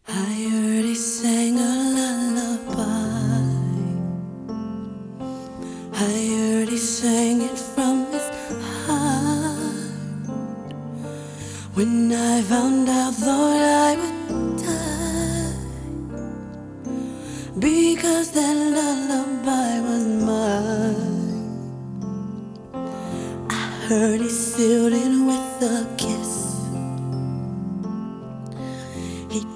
I heard he sang a lullaby. I heard he sang it from his heart. When I found out, thought I would die, because that lullaby was mine. I heard he sealed it with a kiss.